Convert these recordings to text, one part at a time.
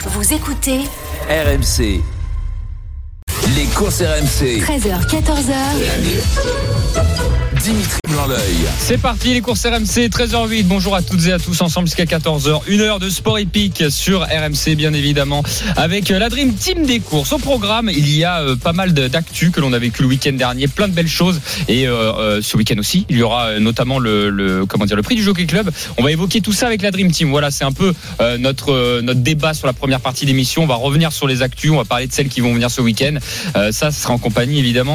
Vous écoutez RMC. Les courses RMC. 13h, 14h. Dimitri Blanc-L'Oeil. C'est parti, les courses RMC, 13h08. Bonjour à toutes et à tous, ensemble jusqu'à 14h. Une heure de sport épique sur RMC, bien évidemment, avec la Dream Team des courses. Au programme, il y a pas mal d'actu que l'on a vécu le week-end dernier, plein de belles choses. Et ce week-end aussi, il y aura notamment le prix du Jockey Club. On va évoquer tout ça avec la Dream Team. Voilà, c'est un peu notre débat sur la première partie d'émission. On va revenir sur les actus, on va parler de celles qui vont venir ce week-end. Ça sera en compagnie, évidemment,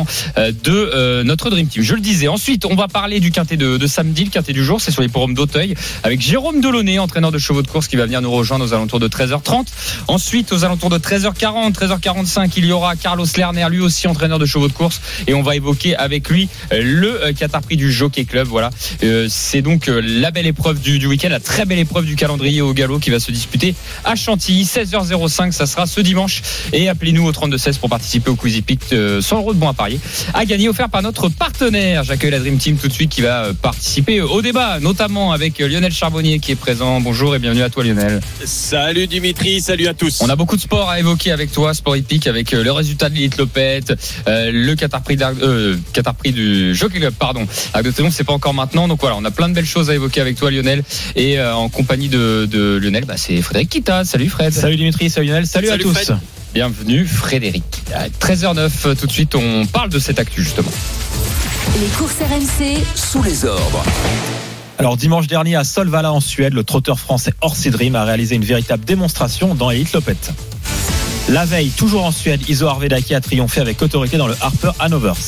de notre Dream Team. Je le disais. Ensuite, on va parler du quintet de samedi, le quintet du jour, c'est sur l'hippodrome d'Auteuil, avec Jérôme Delaunay, entraîneur de chevaux de course, qui va venir nous rejoindre aux alentours de 13h30. Ensuite, aux alentours de 13h40, 13h45, il y aura Carlos Lerner, lui aussi entraîneur de chevaux de course, et on va évoquer avec lui le Qatar Prix du Jockey Club. Voilà, c'est donc la belle épreuve du week-end, la très belle épreuve du calendrier au galop qui va se disputer à Chantilly, 16h05, ça sera ce dimanche. Et appelez-nous au 32-16 pour participer au Quizy Pick, 100 € de bons à parier à gagner, offert par notre partenaire. J'accueille la Dream Team tout de suite qui va participer au débat, notamment avec Lionel Charbonnier qui est présent. Bonjour et bienvenue à toi, Lionel. Salut Dimitri, salut à tous. On a beaucoup de sport à évoquer avec toi, sport hippique, avec le résultat de l'Elite Lopette, le Qatar Prix du Jockey Club, pardon. Arc de Triomphe, c'est pas encore maintenant, donc voilà, on a plein de belles choses à évoquer avec toi, Lionel, et en compagnie de Lionel, c'est Frédéric Kita. Salut Fred. Salut Dimitri, salut Lionel, salut à tous. Fred. Bienvenue Frédéric. À 13h09, tout de suite, on parle de cette actu justement. Les courses RMC Sous les ordres. Alors dimanche dernier à Solvalla en Suède, le trotteur français Orsi Dream a réalisé une véritable démonstration dans Elite Lopette. La veille, toujours en Suède, Iso Arvedaki a triomphé avec autorité dans le Harper Hanovers.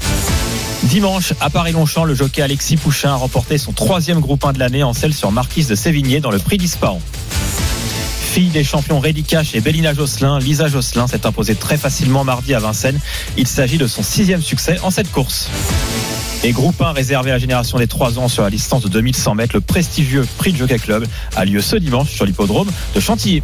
Dimanche, à Paris-Longchamp, le jockey Alexis Pouchin a remporté son 3e groupe 1 de l'année en selle sur Marquise de Sévigné dans le prix d'Ispahan. Fille des champions Reddy Cash et Bélina Josselin, Lisa Josselin s'est imposée très facilement mardi à Vincennes. Il s'agit de son 6e succès en cette course. Et groupe 1 réservé à la génération des 3 ans sur la distance de 2100 mètres, le prestigieux prix de Jockey Club a lieu ce dimanche sur l'hippodrome de Chantilly.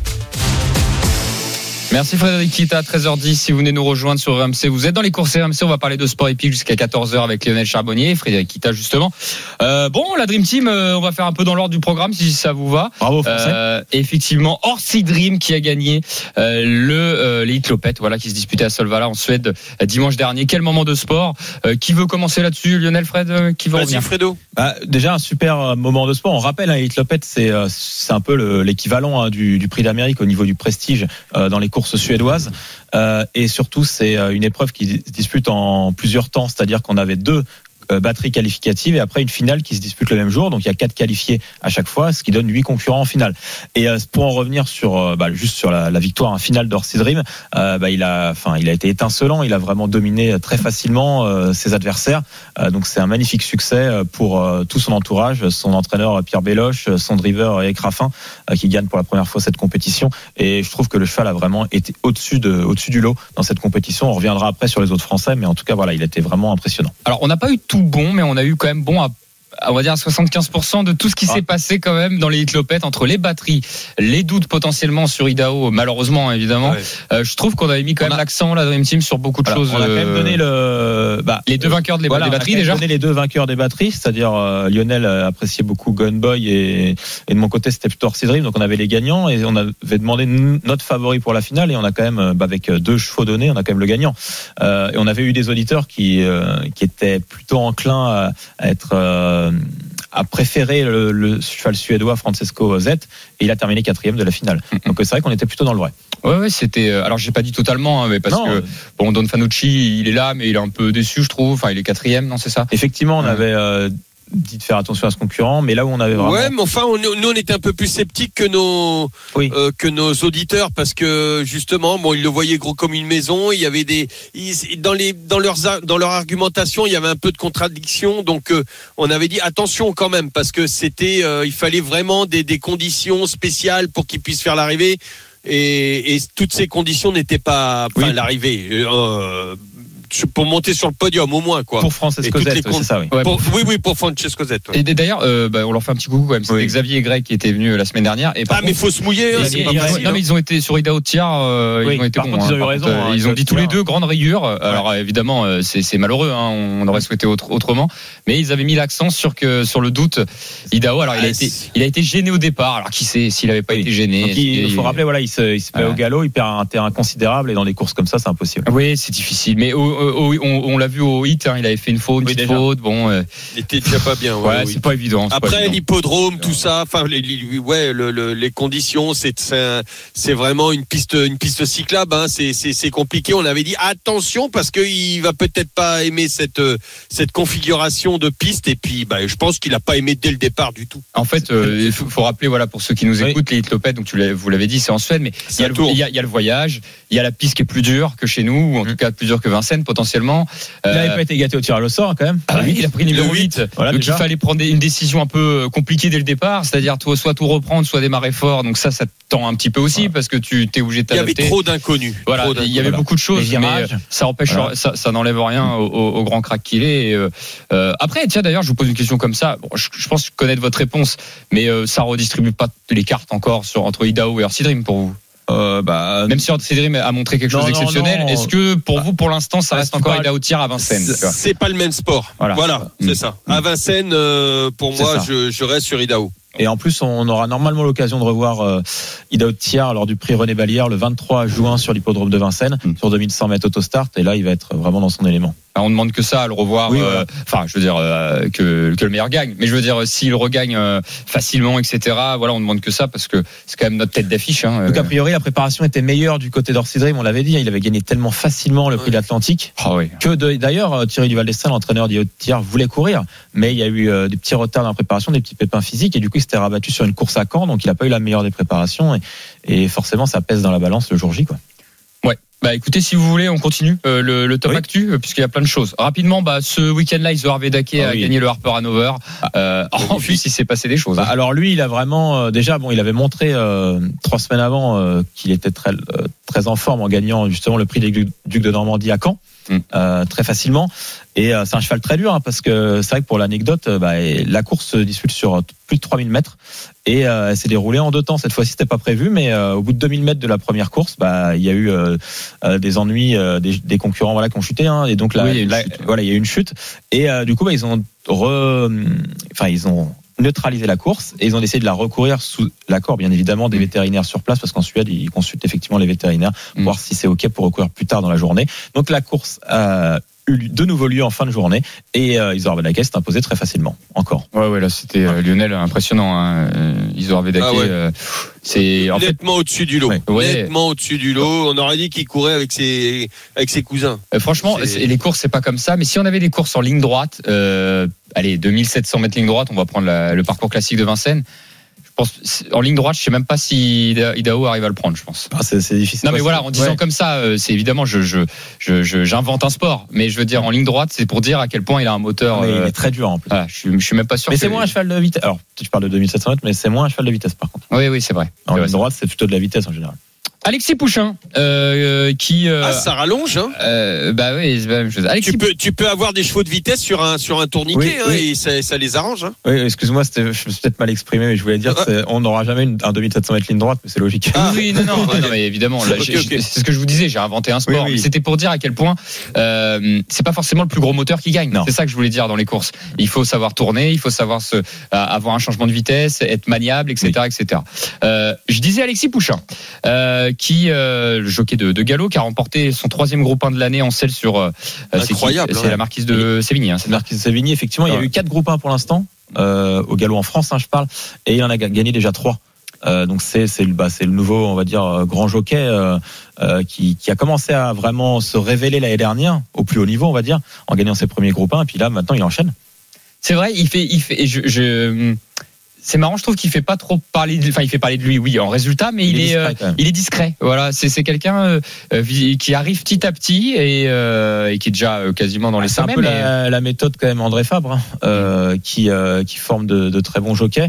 Merci Frédéric Kita, 13h10 si vous venez nous rejoindre sur RMC. Vous êtes dans les courses RMC, on va parler de sport épique jusqu'à 14h avec Lionel Charbonnier et Frédéric Kita justement. Bon, la Dream Team, on va faire un peu dans l'ordre du programme si ça vous va. Bravo Français. Effectivement, Orsi Dream qui a gagné l'Elite Lopette, voilà, qui se disputait à Solvalla en Suède dimanche dernier. Quel moment de sport. Qui veut commencer là-dessus? Lionel, Fred, qui veut revenir? Fredo. Déjà un super moment de sport. On rappelle, Elite Lopette, c'est un peu l'équivalent du prix d'Amérique au niveau du prestige dans les courses suédoises, et surtout c'est une épreuve qui se dispute en plusieurs temps, c'est-à-dire qu'on avait 2 batteries qualificatives et après une finale qui se dispute le même jour, donc il y a 4 qualifiés à chaque fois, ce qui donne 8 concurrents en finale. Et pour en revenir sur juste sur la victoire finale d'Orsi Dream, il a été étincelant, il a vraiment dominé très facilement ses adversaires, donc c'est un magnifique succès pour tout son entourage, son entraîneur Pierre Belloche, son driver Eric Raffin qui gagne pour la première fois cette compétition, et je trouve que le cheval a vraiment été au-dessus du lot dans cette compétition. On reviendra après sur les autres Français, mais en tout cas voilà, il était vraiment impressionnant. Alors on n'a pas eu tout bon, mais on a eu quand même bon à on va dire à 75% de tout ce qui s'est passé quand même dans les Elite Lopette, entre les batteries, les doutes potentiellement sur Idaho, malheureusement évidemment. Ouais. Je trouve qu'on avait mis quand même l'accent, la Dream Team, sur beaucoup de choses. On a quand même donné les 2 vainqueurs des batteries déjà. On a donné les 2 vainqueurs des batteries, c'est-à-dire Lionel appréciait beaucoup Gunboy et de mon côté c'était plutôt Orsi Dream, donc on avait les gagnants et on avait demandé notre favori pour la finale, et on a quand même avec 2 chevaux donnés, on a quand même le gagnant. Et on avait eu des auditeurs qui étaient plutôt enclins à être a préféré le cheval suédois Francesco Zet, et il a terminé 4e de la finale. Donc c'est vrai qu'on était plutôt dans le vrai. Ouais, c'était. Alors j'ai pas dit totalement, mais parce que Don Fanucci, il est là, mais il est un peu déçu, je trouve. Enfin, il est 4e, non, c'est ça. Effectivement, on avait dit de faire attention à ce concurrent, mais là où on avait vraiment... Ouais, mais enfin, nous on était un peu plus sceptiques que nos auditeurs, parce que justement, ils le voyaient gros comme une maison. Il y avait dans leur argumentation, il y avait un peu de contradiction. Donc, on avait dit attention quand même, parce que il fallait vraiment des conditions spéciales pour qu'ils puissent faire l'arrivée. Et toutes ces conditions n'étaient pas, l'arrivée. pour monter sur le podium au moins quoi. Pour Francesco Zet, c'est ça, oui. Ouais, Oui, pour Francesco Zet. Ouais. Et d'ailleurs, on leur fait un petit coucou quand même. C'était Xavier et Greg qui étaient venus la semaine dernière. Et mais faut se mouiller. C'est pas facile. Non, mais ils ont été sur Idaho Tiar. Ils ont été bons. Ils ont eu raison. Ils ont dit tous les deux grande rigueur. Alors évidemment, c'est malheureux. On aurait souhaité autrement. Mais ils avaient mis l'accent sur le doute. Idaho. Alors il a été gêné au départ. Alors qui sait s'il avait pas été gêné. Il faut rappeler, voilà, il se met au galop, il perd un terrain considérable et dans des courses comme ça, c'est impossible. Oui, c'est difficile. Mais on l'a vu au hit. Il avait fait une petite faute. Bon, il était déjà pas bien. Ouais, c'est pas évident. Après l'hippodrome, tout ça. Enfin, les conditions, c'est vraiment une piste cyclable. Hein, c'est compliqué. On avait dit attention parce qu'il va peut-être pas aimer cette configuration de piste. Et puis, je pense qu'il a pas aimé dès le départ du tout. En fait, il faut rappeler, voilà, pour ceux qui nous écoutent, les Hitloped, donc vous l'avez dit, c'est en Suède, mais il y a le voyage, il y a la piste qui est plus dure que chez nous, ou en tout cas plus dure que Vincennes potentiellement. Il n'avait pas été gâté au tirage au sort quand même. Il a pris numéro 8. Voilà, donc il fallait prendre une décision un peu compliquée dès le départ, c'est-à-dire soit tout reprendre, soit démarrer fort. Donc ça tend un petit peu aussi parce que tu t'es obligé de t'adapter. Il y avait trop d'inconnus. Voilà, il y avait beaucoup de choses, mais ça empêche, ça n'enlève rien au grand crack qu'il est. Et, après, tiens, d'ailleurs, je vous pose une question comme ça. Bon, je pense connaître votre réponse, mais ça redistribue pas les cartes encore entre Idaho et Earthly Dream pour vous. Même si Earthly Dream a montré quelque chose d'exceptionnel, est-ce que pour vous, pour l'instant, ça reste encore Idaho Tiar à Vincennes? C'est pas le même sport. Voilà, c'est ça. À Vincennes, pour moi, je reste sur Idaho. Et en plus, on aura normalement l'occasion de revoir Idaho Tiar lors du prix René Ballière le 23 juin sur l'hippodrome de Vincennes, sur 2100 mètres autostart. Et là, il va être vraiment dans son élément. On demande que ça, à le revoir. Enfin, je veux dire que le meilleur gagne. Mais je veux dire, s'il regagne facilement, etc. Voilà, on demande que ça parce que c'est quand même notre tête d'affiche. Donc a priori, la préparation était meilleure du côté d'Earthly Dream. On l'avait dit, il avait gagné tellement facilement le prix de l'Atlantique que d'ailleurs Thierry Duval-Destin, l'entraîneur d'Idaho Tiar, voulait courir, mais il y a eu des petits retards dans la préparation, des petits pépins physiques, et du coup, il s'était rabattu sur une course à Caen. Donc, il n'a pas eu la meilleure des préparations, et forcément, ça pèse dans la balance le jour J, quoi. Écoutez, si vous voulez, on continue le top actu puisqu'il y a plein de choses. Rapidement, ce week-end-là, Isoar Vedake a gagné le Harper Hanover. En plus, il s'est passé des choses. Alors lui, il a vraiment déjà il avait montré 3 semaines avant qu'il était très très en forme en gagnant justement le prix des Ducs de Normandie à Caen. Très facilement, et c'est un cheval très dur parce que c'est vrai que pour l'anecdote, la course se dispute sur plus de 3000 mètres et elle s'est déroulée en 2 temps. Cette fois-ci, c'était pas prévu, mais au bout de 2000 mètres de la première course, il y a eu des ennuis, des concurrents qui ont chuté, et donc là, il y a eu une chute, et du coup ils ont neutraliser la course et ils ont décidé de la recourir sous l'accord bien évidemment des vétérinaires sur place, parce qu'en Suède ils consultent effectivement les vétérinaires pour voir si c'est ok pour recourir plus tard dans la journée. Donc la course a eu de nouveau lieu en fin de journée et Isoar Vedake s'est imposé très facilement encore. Là c'était Lionel impressionnant, Isoar Vedake. C'est nettement au-dessus du lot. Nettement au-dessus du lot. On aurait dit qu'il courait avec ses cousins. Franchement, les courses c'est pas comme ça, mais si on avait des courses en ligne droite, 2700 mètres ligne droite, on va prendre le parcours classique de Vincennes. Je pense en ligne droite, je sais même pas si Idaho arrive à le prendre, je pense. C'est difficile. Non mais voilà, en disant comme ça, c'est évidemment j'invente un sport, mais je veux dire en ligne droite, c'est pour dire à quel point il a un moteur. Il est très dur en plus. Je suis même pas sûr. Mais c'est moins un cheval de vitesse. Alors tu parles de 2700 mètres, mais c'est moins un cheval de vitesse par contre. Oui, c'est vrai. En ligne droite, c'est plutôt de la vitesse en général. Alexis Pouchin, qui ça rallonge, hein. C'est la même chose. Alexis... Tu peux avoir des chevaux de vitesse sur un tourniquet, et ça les arrange, hein. Oui, excuse-moi, je me suis peut-être mal exprimé, mais je voulais dire on n'aura jamais un 2700 mètres ligne droite, mais c'est logique. Non, mais évidemment, là, c'est ce que je vous disais, j'ai inventé un sport. Mais c'était pour dire à quel point c'est pas forcément le plus gros moteur qui gagne. C'est ça que je voulais dire dans les courses. Il faut savoir tourner, il faut savoir avoir un changement de vitesse, être maniable, etc., etc. Je disais Alexis Pouchin, le jockey de galop, qui a remporté son 3e groupe 1 de l'année en selle sur incroyable. C'est la marquise de Sévigny. C'est la marquise de Sévigny, effectivement. Il y a eu 4 groupes 1 pour l'instant au galop en France, je parle, et il en a gagné déjà 3. Donc c'est le nouveau, on va dire, grand jockey qui a commencé à vraiment se révéler l'année dernière au plus haut niveau, on va dire, en gagnant ses premiers groupes 1, et puis là maintenant il enchaîne. C'est vrai, il fait c'est marrant, je trouve qu'il fait pas trop parler de, enfin il fait parler de lui, oui, en résultat, mais il est discret. Voilà, c'est quelqu'un qui arrive petit à petit et qui est déjà quasiment dans les sommets. C'est un peu la méthode quand même André Fabre, qui forme de très bons jockeys.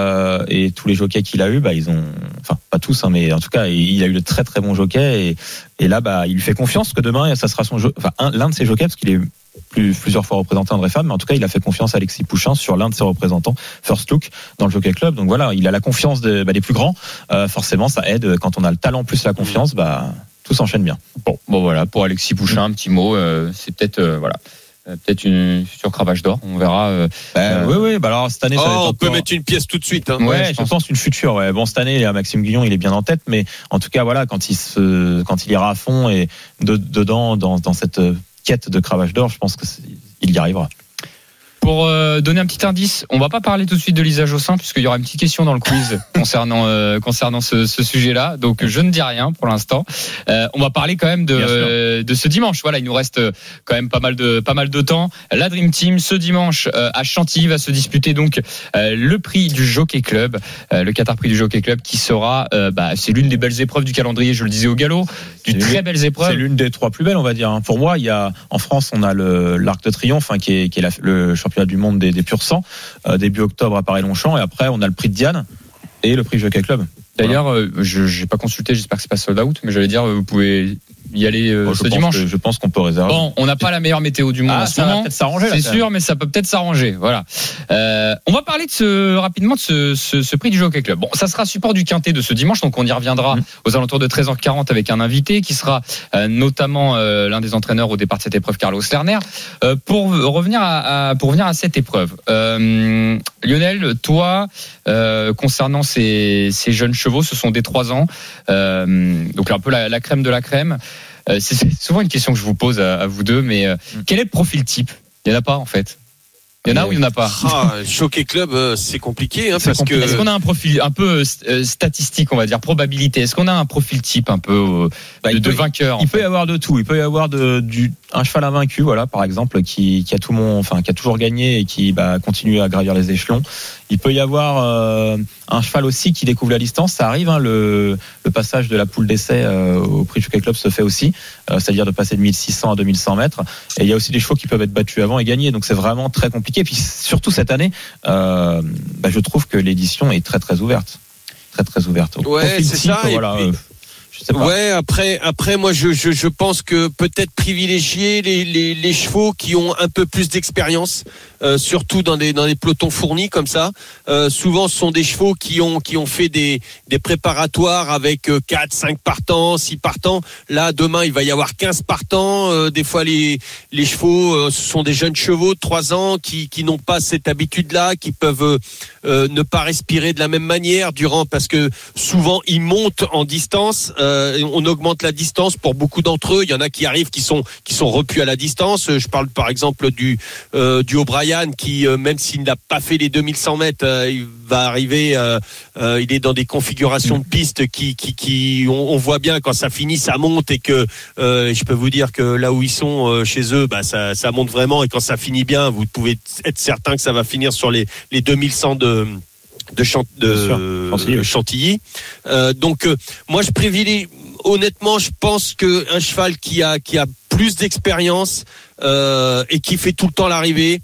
Et tous les jockeys qu'il a eu, ils ont, enfin pas tous, mais en tout cas, il a eu de très très bons jockeys. Et là, il lui fait confiance que demain, ça sera l'un de ses jockeys, parce qu'il est plusieurs fois représenté André Fabre, mais en tout cas il a fait confiance à Alexis Pouchin sur l'un de ses représentants First Look dans le Jockey Club. Donc voilà, il a la confiance des plus grands. Forcément ça aide quand on a le talent plus la confiance, tout s'enchaîne bien. Bon voilà, pour Alexis Pouchin, un petit mot, c'est peut-être peut-être une future cravache d'or, on verra. Oui, alors cette année ça va être on peut mettre une pièce tout de suite. Ouais, je pense une future. Ouais. Bon, cette année, Maxime Guillon, il est bien en tête, mais en tout cas, voilà, quand il ira à fond et dedans dans cette quête de cravache d'or, je pense qu'il y arrivera. Pour donner un petit indice, on va pas parler tout de suite de Lisa Jossin puisqu'il y aura une petite question dans le quiz concernant ce sujet-là. Donc je ne dis rien pour l'instant. On va parler quand même de ce dimanche. Voilà, il nous reste quand même pas mal de temps. La Dream Team ce dimanche à Chantilly va se disputer donc le prix du Jockey Club, le Qatar Prix du Jockey Club qui sera c'est l'une des belles épreuves du calendrier, je le disais au galop, très belles épreuves. C'est l'une des 3 plus belles, on va dire. Pour moi, il y a en France, on a l'Arc de Triomphe qui est le championnat du monde des pur sang, début octobre à Paris-Longchamp, et après on a le prix de Diane et le prix Jockey Club. D'ailleurs, je n'ai pas consulté, j'espère que c'est pas sold out, mais j'allais dire, vous pouvez y aller ce dimanche. Je pense qu'on peut réserver. Bon, on n'a pas la meilleure météo du monde en ce moment. Ça va peut-être s'arranger. C'est sûr, mais ça peut peut-être s'arranger. Voilà. On va parler rapidement de ce prix du Jockey Club. Bon, ça sera support du quintet de ce dimanche, donc on y reviendra aux alentours de 13h40 avec un invité qui sera notamment l'un des entraîneurs au départ de cette épreuve, Carlos Lerner. Pour revenir à cette épreuve, Lionel, toi, concernant ces jeunes chevaux, ce sont des 3 ans, donc un peu la crème de la crème. C'est souvent une question que je vous pose à vous deux, mais quel est le profil type ? Il n'y en a pas en fait. Il y en a ou il n'y en a pas? Jockey Club, c'est compliqué, parce que. Est-ce qu'on a un profil un peu statistique, on va dire, probabilité? Est-ce qu'on a un profil type un peu de vainqueur? Il peut y avoir de tout. Il peut y avoir un cheval invaincu, voilà, par exemple, qui a qui a toujours gagné et qui continue à gravir les échelons. Il peut y avoir un cheval aussi qui découvre la distance. Ça arrive, le passage de la poule d'essai au prix Jockey Club se fait aussi, c'est-à-dire de passer de 1600 à 2100 mètres. Et il y a aussi des chevaux qui peuvent être battus avant et gagner. Donc c'est vraiment très compliqué. Et puis surtout cette année, je trouve que l'édition est très très ouverte, très très ouverte. Ouais, c'est ça. Ouais, après, moi, je pense que peut-être privilégier les chevaux qui ont un peu plus d'expérience, surtout dans des pelotons fournis comme ça. Souvent, ce sont des chevaux qui ont fait des préparatoires avec 4, 5 partants, 6 partants. Là, demain, il va y avoir 15 partants. Des fois, les chevaux, ce sont des jeunes chevaux de 3 ans qui n'ont pas cette habitude-là, qui peuvent ne pas respirer de la même manière parce que souvent, ils montent en distance. On augmente la distance pour beaucoup d'entre eux. Il y en a qui arrivent qui sont repus à la distance. Je parle par exemple du O'Brien qui, même s'il n'a pas fait les 2100 mètres, il va arriver. Il est dans des configurations de pistes qui on voit bien quand ça finit, ça monte et que je peux vous dire que là où ils sont chez eux, ça monte vraiment et quand ça finit bien, vous pouvez être certain que ça va finir sur les 2100 de Chantilly. Donc moi je privilégie, honnêtement, je pense que un cheval qui a plus d'expérience et qui fait tout le temps l'arrivée,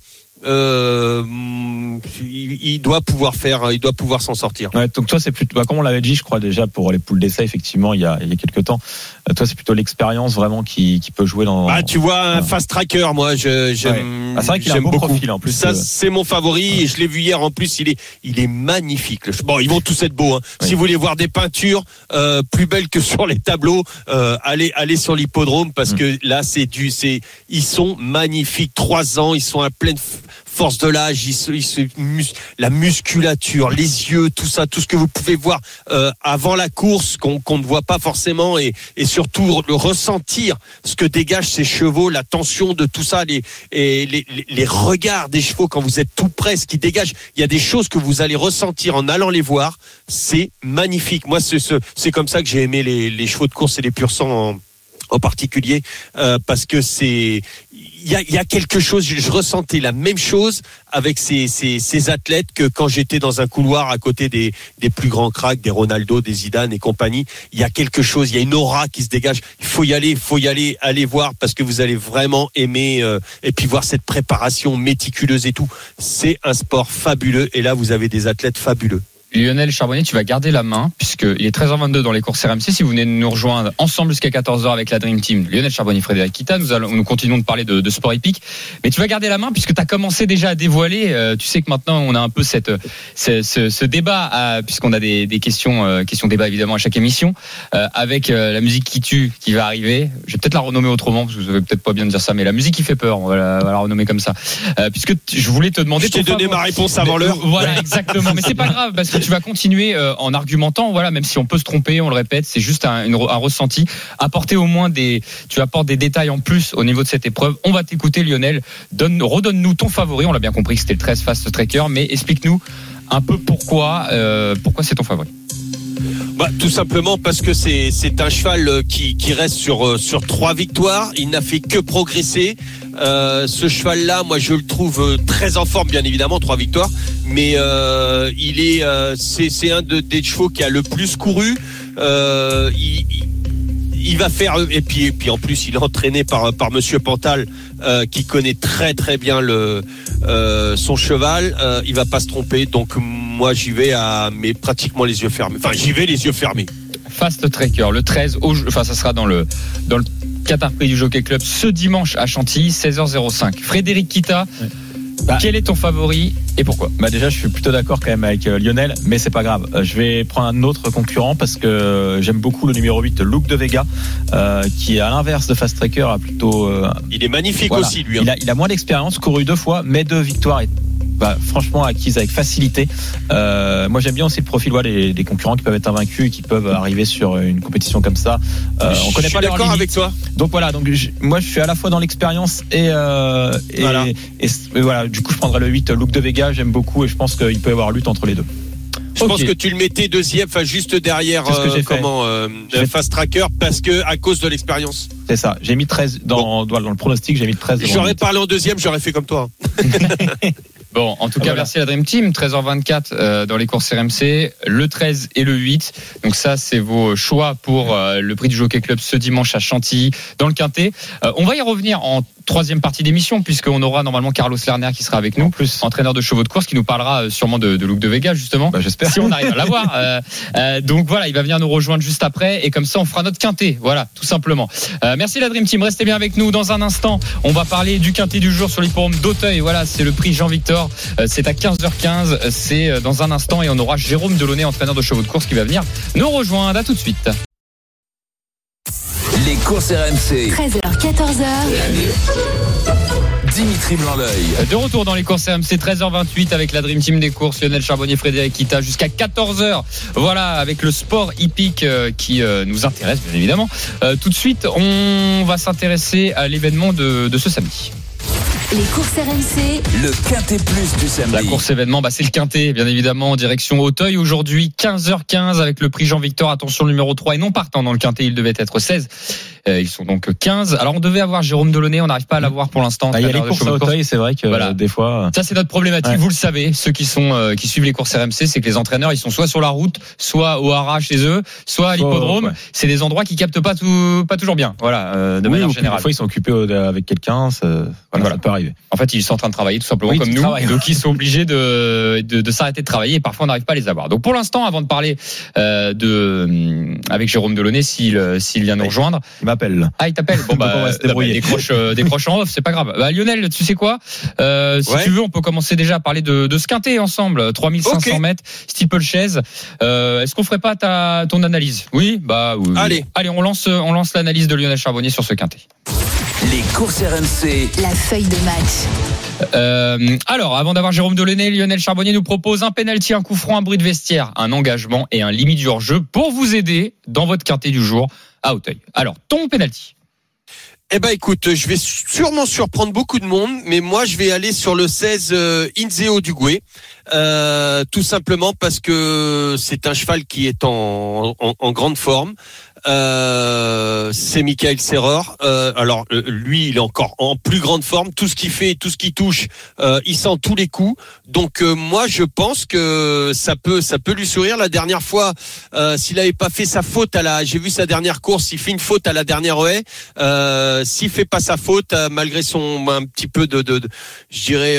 il doit pouvoir s'en sortir. Ouais, donc toi c'est plutôt, comme on l'avait dit, je crois déjà pour les poules d'essai, effectivement, il y a quelques temps. Toi c'est plutôt l'expérience vraiment qui peut jouer dans. Tu vois, un fast tracker, moi j'aime. C'est vrai qu'il a un beau profil en plus. Ça c'est mon favori et je l'ai vu hier en plus. Il est magnifique. Bon, ils vont tous être beaux. Oui. Si vous voulez voir des peintures plus belles que sur les tableaux, allez sur l'hippodrome parce que là ils sont magnifiques. 3 ans, ils sont à pleine force de l'âge, la musculature, les yeux, tout ça, tout ce que vous pouvez voir avant la course qu'on ne voit pas forcément et surtout le ressentir, ce que dégagent ces chevaux, la tension de tout ça, les regards des chevaux quand vous êtes tout près, ce qui dégage. Il y a des choses que vous allez ressentir en allant les voir. C'est magnifique. Moi, c'est comme ça que j'ai aimé les chevaux de course et les pur sang en particulier, parce que il y a quelque chose, je ressentais la même chose avec ces athlètes que quand j'étais dans un couloir à côté des plus grands cracks, des Ronaldo, des Zidane et compagnie. Il y a quelque chose, il y a une aura qui se dégage. Il faut y aller, allez voir parce que vous allez vraiment aimer et puis voir cette préparation méticuleuse et tout. C'est un sport fabuleux et là vous avez des athlètes fabuleux. Lionel Charbonnier, tu vas garder la main puisqu'il est 13h22 dans les courses RMC. Si vous venez de nous rejoindre ensemble jusqu'à 14h avec la Dream Team, Lionel Charbonnier, Frédéric Kita, nous continuons de parler de sport hippique. Mais tu vas garder la main puisque tu as commencé déjà à dévoiler. Tu sais que maintenant on a un peu ce débat puisqu'on a des questions débat évidemment à chaque émission avec la musique qui tue qui va arriver. Je vais peut-être la renommer autrement parce que vous savez peut-être pas bien dire ça, mais la musique qui fait peur, on va la renommer comme ça. Puisque je voulais te demander. Je t'ai donné ma réponse avant l'heure. Voilà, exactement. Mais c'est pas grave parce que tu vas continuer en argumentant, voilà, même si on peut se tromper, on le répète, c'est juste un ressenti. Apporter au moins tu apportes des détails en plus au niveau de cette épreuve. On va t'écouter, Lionel. Redonne-nous ton favori. On l'a bien compris que c'était le 13 Fast Tracker, mais explique-nous un peu pourquoi c'est ton favori. Tout simplement parce que c'est un cheval qui reste sur 3 victoires. Il n'a fait que progresser. Ce cheval-là, moi, je le trouve très en forme, bien évidemment, 3 victoires. Mais c'est un des chevaux qui a le plus couru. Il va faire et puis en plus il est entraîné par Monsieur Pantal qui connaît très très bien son cheval. Il va pas se tromper. Donc moi j'y vais mais pratiquement les yeux fermés. Enfin j'y vais les yeux fermés. Fast Tracker, le 13, ça sera dans le Qatar Prix du Jockey Club ce dimanche à Chantilly, 16h05. Frédéric Kita, quel est ton favori et pourquoi ? Déjà, je suis plutôt d'accord quand même avec Lionel, mais c'est pas grave. Je vais prendre un autre concurrent parce que j'aime beaucoup le numéro 8, Look de Vega, qui à l'inverse de Fast Tracker a plutôt. Il est magnifique aussi, lui. Hein. Il a moins d'expérience, couru 2 fois, mais 2 victoires. Franchement acquise avec facilité. Moi j'aime bien aussi le profil des concurrents qui peuvent être invaincus et qui peuvent arriver sur une compétition comme ça. On connaît pas leur limite. Avec toi. Donc voilà, moi je suis à la fois dans l'expérience et voilà, du coup je prendrai le 8 Look de Vega, j'aime beaucoup et je pense qu'il peut y avoir lutte entre les deux. Je pense que tu le mettais deuxième, juste derrière Fast Tracker parce que à cause de l'expérience. C'est ça, j'ai mis 13 dans le pronostic, j'ai mis 13. J'aurais parlé en deuxième, j'aurais fait comme toi. Bon, en tout cas, merci à la Dream Team. 13h24 dans les courses RMC, le 13 et le 8. Donc ça, c'est vos choix pour le prix du Jockey Club ce dimanche à Chantilly, dans le Quintet. On va y revenir en troisième partie d'émission, puisqu'on aura normalement Carlos Lerner qui sera avec nous, entraîneur de chevaux de course, qui nous parlera sûrement de Look de Vega, justement. J'espère. Si on arrive à l'avoir. Donc voilà, il va venir nous rejoindre juste après, et comme ça, on fera notre Quintet. Voilà, tout simplement. Merci la Dream Team. Restez bien avec nous. Dans un instant, on va parler du Quintet du jour sur l'hippodrome d'Auteuil. Voilà, c'est le prix Jean-Victor. C'est à 15h15. C'est dans un instant, et on aura Jérôme Delaunay, entraîneur de chevaux de course, qui va venir nous rejoindre. À tout de suite. Les courses RMC. 13h, 14h. Dimitri Blanc-L'Oeil. De retour dans les courses RMC, 13h28 avec la Dream Team des courses, Lionel Charbonnier, Frédéric Kita, jusqu'à 14h. Voilà, avec le sport hippique qui nous intéresse, bien évidemment. Tout de suite, on va s'intéresser à l'événement de ce samedi. Les courses RMC. Le Quintet Plus du samedi. La course événement, c'est le Quintet, bien évidemment, en direction Auteuil. Aujourd'hui, 15h15 avec le prix Jean-Victor. Attention, le numéro 3 et non partant dans le Quintet, il devait être 16. Ils sont donc 15. Alors, on devait avoir Jérôme Delaunay, on n'arrive pas à l'avoir pour l'instant. Il y a les courses à Auteuil, c'est vrai que des fois. Ça, c'est notre problématique. Vous le savez, ceux qui suivent les courses RMC, c'est que les entraîneurs, ils sont soit sur la route, soit au haras chez eux, soit à l'hippodrome. C'est des endroits qui captent pas toujours bien. Voilà, de manière générale. Des fois, ils sont occupés avec quelqu'un, ça peut arriver. En fait, ils sont en train de travailler tout simplement comme nous. Donc, ils sont obligés de s'arrêter de travailler et parfois on n'arrive pas à les avoir. Donc, pour l'instant, avant de parler avec Jérôme Delaunay, s'il vient nous rejoindre. Il m'appelle. Ah, il t'appelle. Bon, décroche en off, c'est pas grave. Lionel, tu sais quoi? Si tu veux, on peut commencer déjà à parler de ce Quintet ensemble. 3500 mètres, steeplechase. Est-ce qu'on ferait pas ton analyse? Oui, oui. Allez, on lance l'analyse de Lionel Charbonnier sur ce Quintet. Les courses RMC. La feuille de match. Alors, avant d'avoir Jérôme Delaunay, Lionel Charbonnier nous propose un penalty, un coup franc, un bruit de vestiaire, un engagement et un limite du hors-jeu pour vous aider dans votre Quintet du jour à Auteuil. Alors, ton penalty. Écoute, je vais sûrement surprendre beaucoup de monde, mais moi je vais aller sur le 16 Inzeo Dugoué, tout simplement parce que c'est un cheval qui est en grande forme. c'est Michael Serreur. Alors lui, il est encore en plus grande forme. Tout ce qu'il fait, tout ce qu'il touche, il sent tous les coups. Donc moi, je pense que ça peut lui sourire. La dernière fois, s'il avait pas fait sa faute j'ai vu sa dernière course, il fait une faute à la dernière haie. S'il fait pas sa faute, malgré son un petit peu je dirais,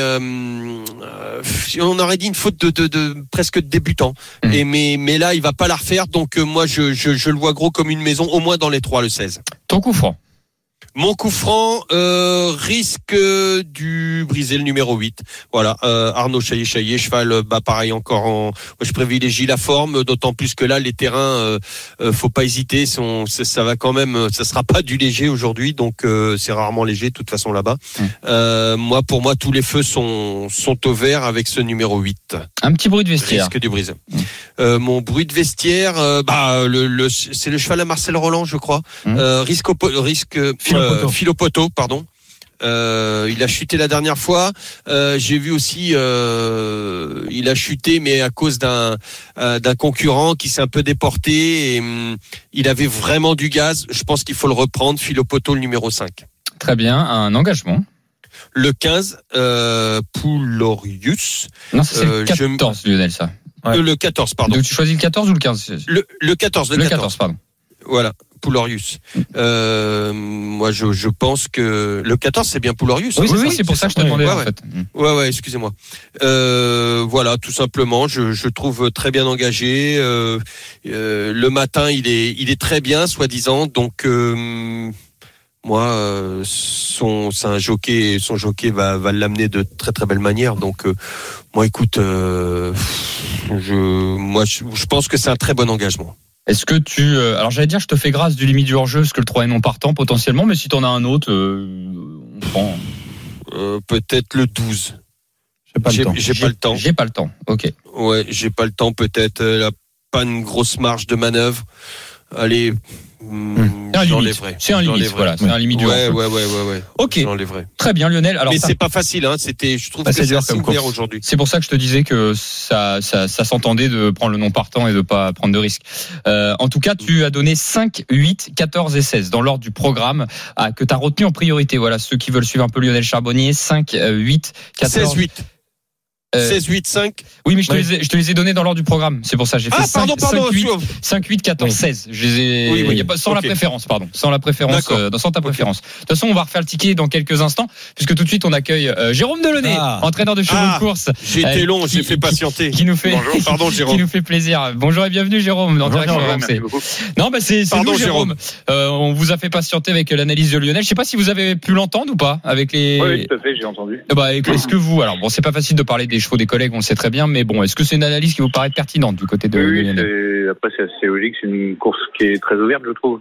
on aurait dit une faute de presque de débutant. Mais là, il va pas la refaire. Donc moi, je le vois gros comme une maison, au moins dans les 3, le 16. Ton coup franc? Mon coup franc risque du briser le numéro 8. Voilà, Arnaud Chaillet, cheval pareil encore moi, je privilégie la forme, d'autant plus que là les terrains faut pas hésiter, ça va quand même, ça sera pas du léger aujourd'hui, donc c'est rarement léger de toute façon là-bas. Pour moi tous les feux sont au vert avec ce numéro 8. Un petit bruit de vestiaire. Risque du brise. Mon bruit de vestiaire, c'est le cheval à Marcel Roland, je crois. Risque Philopoto, pardon. Il a chuté la dernière fois. J'ai vu aussi, il a chuté, mais à cause d'un concurrent qui s'est un peu déporté. Et, il avait vraiment du gaz. Je pense qu'il faut le reprendre. Philopoto, le numéro 5. Très bien, un engagement. Le 15, Poulorius. Non, c'est le 14, Lionel, ça. Ouais. Le 14, pardon. Donc tu choisis le 14 ou le 15? Le 14. Le 14, pardon. Voilà, Poulorius. Moi, je pense que le 14, c'est bien Poulorius. Oui, c'est pour ça que je te demandais, en fait. Ouais, excusez-moi. Voilà, tout simplement, je trouve très bien engagé. Le matin, il est très bien, soi-disant. Donc, moi, son jockey va l'amener de très très belle manière. Donc, moi, écoute, je pense que c'est un très bon engagement. Est-ce que alors j'allais dire, je te fais grâce du limite du hors-jeu, parce que le 3 est non partant potentiellement, mais si t'en as un autre, on prend. Peut-être le 12. J'ai pas le temps. Ok. Ouais, j'ai pas le temps. Peut-être. Elle a pas une grosse marge de manœuvre. Allez. J'enlèverai. C'est un limite, voilà. C'est un limite du hors-jeu. Ouais. Ok. J'enlèverai. Très bien, Lionel. Alors, mais c'est pas facile, hein. Je trouve que c'est assez ouvert aujourd'hui. C'est pour ça que je te disais que ça s'entendait de prendre le non partant et de pas prendre de risques. En tout cas, tu as donné 5, 8, 14 et 16 dans l'ordre du programme que tu as retenu en priorité. Voilà, ceux qui veulent suivre un peu Lionel Charbonnier, 5, 8, 14. 16, 8. 16, 8, 5. Oui, mais je te les ai donnés dans l'ordre du programme. C'est pour ça j'ai fait 5, 8, 14, 16. Je les ai, sans la préférence, pardon. Sans la préférence, sans ta préférence. De toute façon, on va refaire le ticket dans quelques instants, puisque tout de suite, on accueille Jérôme Delaunay, entraîneur de chevaux de course. J'ai été long, j'ai fait patienter. Bonjour, pardon, Jérôme. Qui nous fait plaisir. Bonjour et bienvenue, Jérôme, dans Direct RMC. Non, c'est nous, Jérôme. On vous a fait patienter avec l'analyse de Lionel. Je sais pas si vous avez pu l'entendre ou pas avec les. Oui, tout à fait, j'ai entendu. Est-ce que vous, alors bon, c'est pas facile de parler des chevaux des collègues, on le sait très bien, mais bon, est-ce que c'est une analyse qui vous paraît pertinente du côté de Lionel? Après, c'est assez logique, c'est une course qui est très ouverte, je trouve.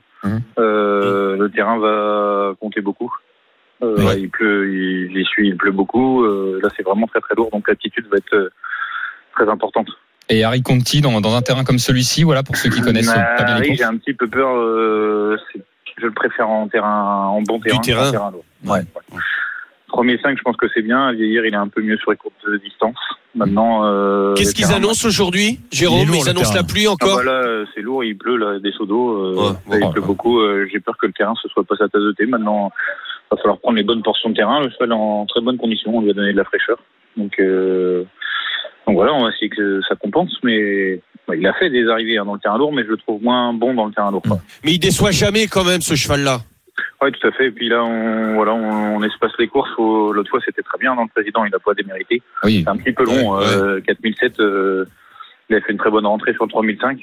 Le terrain va compter beaucoup. Il pleut, il pleut beaucoup. Là, c'est vraiment très très lourd, donc l'altitude va être très importante. Et Harry Conti dans un terrain comme celui-ci, voilà, pour ceux qui connaissent pas bien les courses. J'ai un petit peu peur. Je le préfère en bon terrain. Du terrain. Lourd. Ouais. 3005, je pense que c'est bien. Vieillir, il est un peu mieux sur les courtes distances. Maintenant, qu'est-ce qu'ils annoncent aujourd'hui, Jérôme? Ils annoncent la pluie encore? Là, c'est lourd, il pleut, là, des seaux d'eau. Il pleut beaucoup. J'ai peur que le terrain se soit pas sa tasse de thé. Maintenant, il va falloir prendre les bonnes portions de terrain. Le cheval est en très bonne condition. On lui a donné de la fraîcheur. Donc voilà, on va essayer que ça compense. Mais il a fait des arrivées dans le terrain lourd, mais je le trouve moins bon dans le terrain lourd. Mais il déçoit jamais quand même, ce cheval-là. Oui, tout à fait. Et puis là, on espace les courses. L'autre fois, c'était très bien. Dans le président, il n'a pas démérité. Oui. C'est un petit peu long. 4007, il a fait une très bonne rentrée sur le 3005.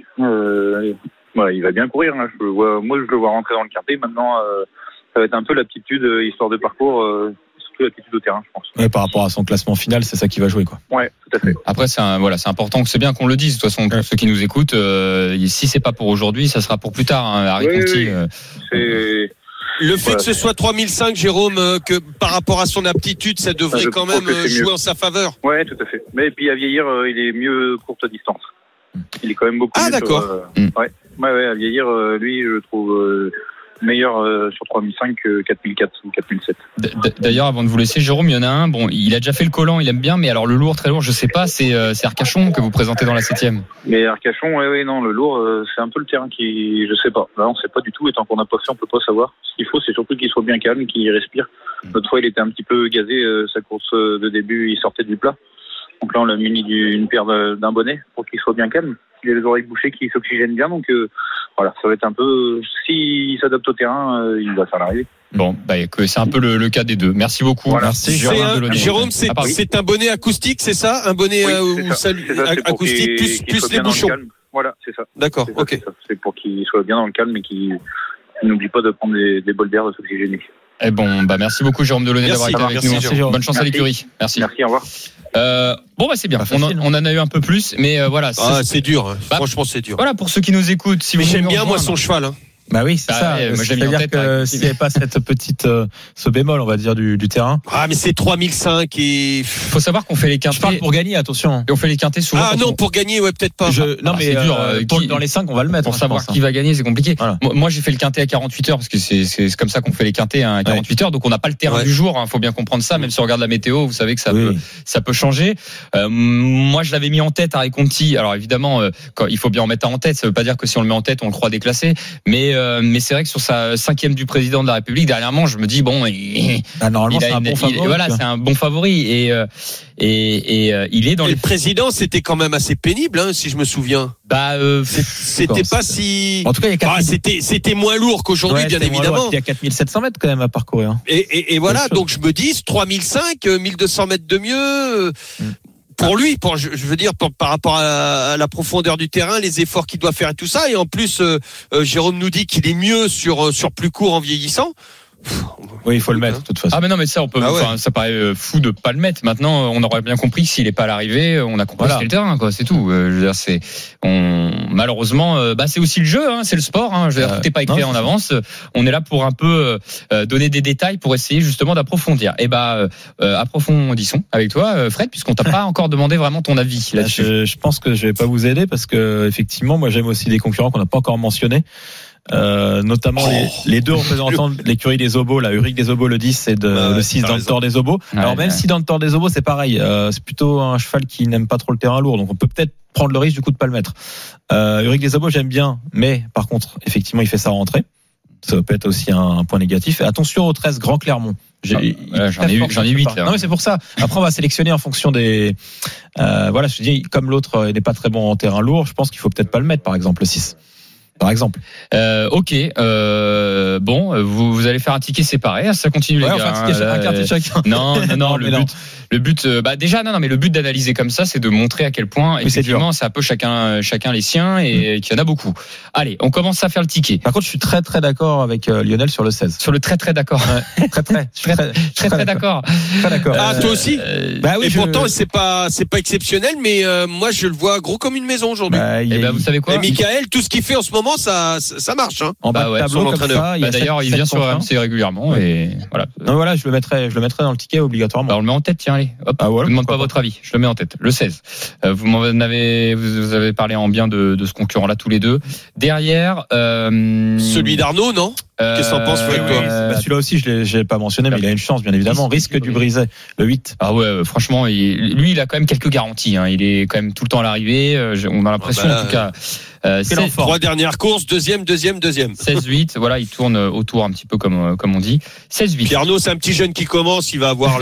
Il va bien courir. Hein. Je le vois rentrer dans le quintet. Maintenant, ça va être un peu l'aptitude, histoire de parcours, surtout l'aptitude au terrain, je pense. Ouais, par rapport à son classement final, c'est ça qui va jouer, quoi. Ouais, tout à fait. Après, c'est important, c'est bien qu'on le dise. De toute façon, pour ceux qui nous écoutent, si c'est pas pour aujourd'hui, ça sera pour plus tard. Hein, Harry Conti. Le fait que ce soit 3005, Jérôme, que par rapport à son aptitude, ça devrait quand même jouer en sa faveur. Ouais, tout à fait. Mais puis à vieillir, il est mieux courte distance. Il est quand même beaucoup mieux. Ah, d'accord. Ouais, à vieillir, lui, je trouve meilleur sur 3005 que 4004 ou 4007. D'ailleurs, avant de vous laisser, Jérôme, il y en a un. Bon, il a déjà fait le collant, il aime bien, mais alors le lourd, très lourd, je sais pas. C'est Arcachon que vous présentez dans la 7e. Mais Arcachon, oui, non, le lourd, c'est un peu le terrain qui, je sais pas. Là, on sait pas du tout. Et tant qu'on n'a pas fait, on peut pas savoir. Ce qu'il faut, c'est surtout qu'il soit bien calme, qu'il respire. L'autre fois, il était un petit peu gazé. Sa course de début, il sortait du plat. Donc là, on l'a muni d'une paire d'un bonnet pour qu'il soit bien calme. Il a les oreilles bouchées, qu'il s'oxygène bien. Donc voilà, ça va être un peu. S'il s'adapte au terrain, il va faire l'arrivée. Bon, c'est un peu le cas des deux. Merci beaucoup. Voilà. Merci Jérôme, c'est un bonnet acoustique, c'est ça? Un bonnet acoustique plus les bouchons. Voilà, c'est ça. D'accord, ok. C'est pour qu'il soit bien dans le calme et qu'il n'oublie pas de prendre des bols d'air, de s'oxygéner. Eh bon, merci beaucoup Jérôme Delaunay d'avoir été avec nous. Jérôme. Bonne chance à l'écurie. Merci, au revoir. C'est bien. On en a eu un peu plus, mais voilà. C'est dur. Franchement, c'est dur. Voilà, pour ceux qui nous écoutent. Mais j'aime bien moi son cheval. Bah oui, c'est ça. Moi, C'est-à-dire que s'il n'y avait pas cette petite, ce bémol, on va dire, du terrain. Ah, mais c'est 3005 et. Faut savoir qu'on fait les quintés. Je parle pour gagner, attention. Et on fait les quintés souvent. Ah non, pour gagner, ouais, peut-être pas. Non, mais c'est dur. dans les 5, on va le mettre. Pour savoir qui va gagner, c'est compliqué. Voilà. Moi, j'ai fait le quinté à 48 heures parce que c'est comme ça qu'on fait les quintés à 48 heures. Donc, on n'a pas le terrain du jour. Faut bien comprendre ça. Même si on regarde la météo, vous savez que ça peut changer. Moi, je l'avais mis en tête à Conti. Alors, évidemment, il faut bien en mettre en tête. Ça veut pas dire que si on le met en tête, on le croit déclassé. Mais c'est vrai que sur sa 5e du président de la République, dernièrement, je me dis normalement c'est un bon favori. Voilà, c'est un bon favori et il est dans le président, c'était quand même assez pénible, si je me souviens. C'était pas si. En tout cas, il y a c'était moins lourd qu'aujourd'hui, bien évidemment. Il y a 4700 mètres quand même à parcourir. Et voilà, donc je me dis 3005, 1200 mètres de mieux. Pour lui, je veux dire, par rapport à la profondeur du terrain, les efforts qu'il doit faire et tout ça. Et en plus, Jérôme nous dit qu'il est mieux sur plus court en vieillissant. Oui, il faut le mettre de toute façon. Ah mais non, mais ça on peut. Ça paraît fou de pas le mettre. Maintenant, on aurait bien compris que s'il est pas à l'arrivée, on a compris c'était le terrain, quoi. C'est tout. Je veux dire, malheureusement, c'est aussi le jeu, c'est le sport. Je veux dire, tout n'est pas écrit en avance. On est là pour un peu donner des détails pour essayer justement d'approfondir. Et approfondissons avec toi, Fred, puisqu'on t'a pas encore demandé vraiment ton avis là-dessus. Je pense que je vais pas vous aider parce que effectivement, moi j'aime aussi des concurrents qu'on n'a pas encore mentionnés. Notamment les deux représentants de l'écurie des Obos, la Uric des Obos le 10 et le 6 dans le Tor des Obos. Alors même si dans le Tor des Obos c'est pareil, c'est plutôt un cheval qui n'aime pas trop le terrain lourd, donc on peut peut-être prendre le risque du coup de pas le mettre. Uric des Obos j'aime bien, mais par contre effectivement il fait sa rentrée. Ça peut être aussi un point négatif. Et attention au 13 Grand Clermont. J'en ai 8 là. Non mais c'est pour ça. Après on va sélectionner en fonction des. Voilà, je te dis comme l'autre n'est pas très bon en terrain lourd, je pense qu'il faut peut-être pas le mettre par exemple le 6. Par exemple. Ok. Vous allez faire un ticket séparé. Ça continue les gars. Un quartier chacun. Non. Le but. Déjà, mais le but d'analyser comme ça, c'est de montrer à quel point effectivement, c'est un peu chacun les siens et qu'il y en a beaucoup. Allez, on commence à faire le ticket. Par contre, je suis très très d'accord avec Lionel sur le 16. Sur le très très d'accord. Très d'accord. Très d'accord. Ah, toi aussi. Oui. Et pourtant, c'est pas exceptionnel, mais moi, je le vois gros comme une maison aujourd'hui. Vous savez quoi? Et Michael, tout ce qu'il fait en ce moment, ça marche. En bas de tableau comme ça. D'ailleurs, il vient sur RMC régulièrement et voilà. Non, voilà, je le mettrai dans le ticket obligatoirement. On le met en tête, tiens, allez. Hop. Je ne demande pas votre avis. Je le mets en tête. Le 16. Vous avez parlé en bien de ce concurrent-là tous les deux. Derrière, celui d'Arnaud, non? Qu'est-ce que t'en penses, Fred, toi? Celui-là aussi, je l'ai pas mentionné, mais il a une chance, bien évidemment. Risque du briser, le 8. Ah ouais, franchement, lui, il a quand même quelques garanties. Il est quand même tout le temps à l'arrivée. On a l'impression, en tout cas. 3 dernières courses, deuxième. 16-8, voilà, il tourne autour un petit peu comme on dit. 16-8. Puis Arnaud, c'est un petit jeune qui commence, il va avoir